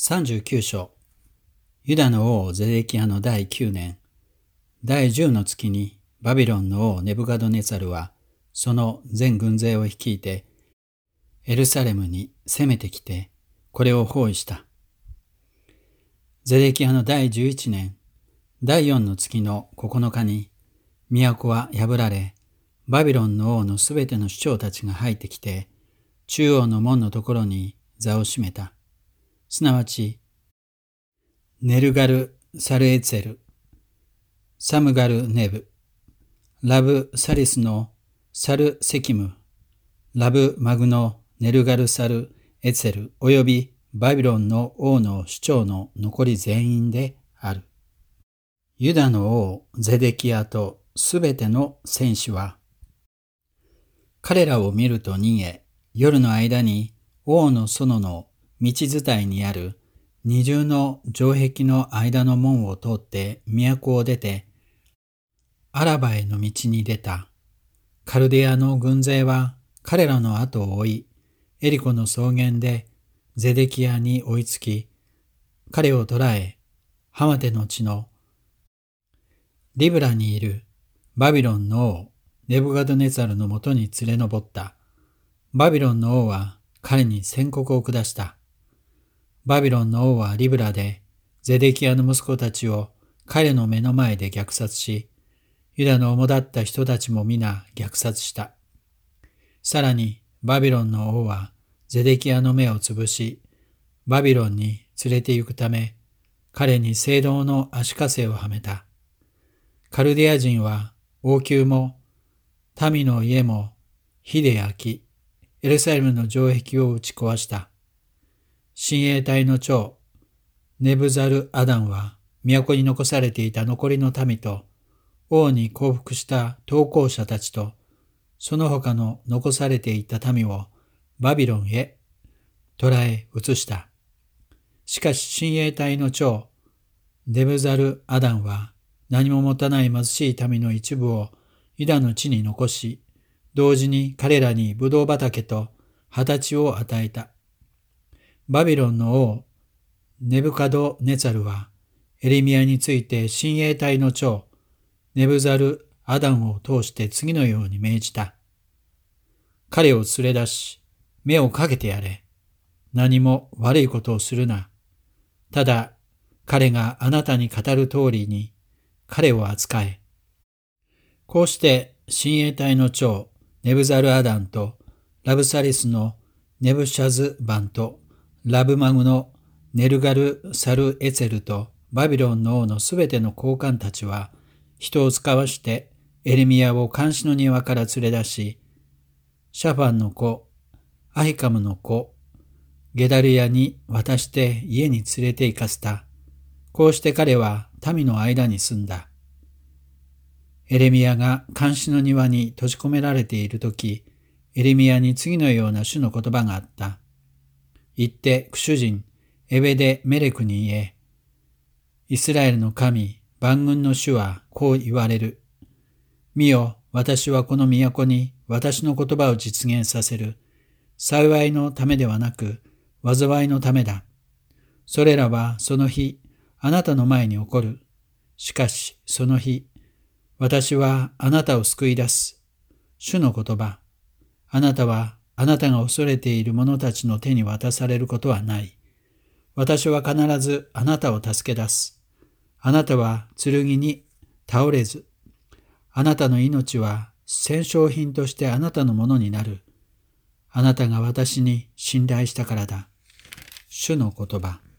39章。ユダの王ゼデキヤの第9年、第10の月にバビロンの王ネブカドネツァルはその全軍勢を率いてエルサレムに攻めてきてこれを包囲した。ゼデキヤの第11年、第4の月の9日に都は破られ、バビロンの王のすべての首長たちが入ってきて中央の門のところに座を占めた。すなわち、ネルガル・サルエツェル、サムガル・ネブ、ラブ・サリスのサル・セキム、ラブ・マグのネルガル・サル・エツェルおよびバビロンの王の首長の残り全員である。ユダの王ゼデキヤとすべての戦士は、彼らを見ると逃げ、夜の間に王の園の道伝いにある二重の城壁の間の門を通って都を出て、アラバへの道に出た。カルデアの軍勢は彼らの後を追い、エリコの草原でゼデキヤに追いつき、彼を捕らえ、ハマテの地のリブラにいるバビロンの王ネブカドネツァルのもとに連れ上った。バビロンの王は彼に宣告を下した。バビロンの王はリブラでゼデキヤの息子たちを彼の目の前で虐殺し、ユダの主だった人たちも皆虐殺した。さらにバビロンの王はゼデキヤの目をつぶし、バビロンに連れて行くため、彼に青銅の足かせをはめた。カルディア人は王宮も民の家も火で焼き、エルサレムの城壁を打ち壊した。親衛隊の長、ネブザル・アダンは都に残されていた残りの民と、王に降伏した投降者たちと、その他の残されていた民をバビロンへ捕らえ移した。しかし親衛隊の長、ネブザル・アダンは何も持たない貧しい民の一部をユダの地に残し、同時に彼らにブドウ畑と畑地を与えた。バビロンの王ネブカドネツァルはエレミヤについて親衛隊の長ネブザル・アダンを通して次のように命じた。彼を連れ出し、目をかけてやれ。何も悪いことをするな。ただ彼があなたに語る通りに彼を扱え。こうして親衛隊の長ネブザル・アダンとラブサリスのネブシャズバンとラブマグのネルガル・サルエツェルとバビロンの王のすべての高官たちは人を使わしてエレミヤを監視の庭から連れ出し、シャファンの子、アヒカムの子、ゲダルヤに渡して家に連れて行かせた。こうして彼は民の間に住んだ。エレミヤが監視の庭に閉じ込められているとき、エレミヤに次のような主の言葉があった。言ってクシュ人エベデメレクに言え。イスラエルの神、万軍の主はこう言われる。見よ、私はこの都に私の言葉を実現させる。幸いのためではなく、災いのためだ。それらはその日、あなたの前に起こる。しかしその日、私はあなたを救い出す。主の言葉。あなたはあなたが恐れている者たちの手に渡されることはない。私は必ずあなたを助け出す。あなたは剣に倒れず、あなたの命は戦勝品としてあなたのものになる。あなたが私に信頼したからだ。主の言葉。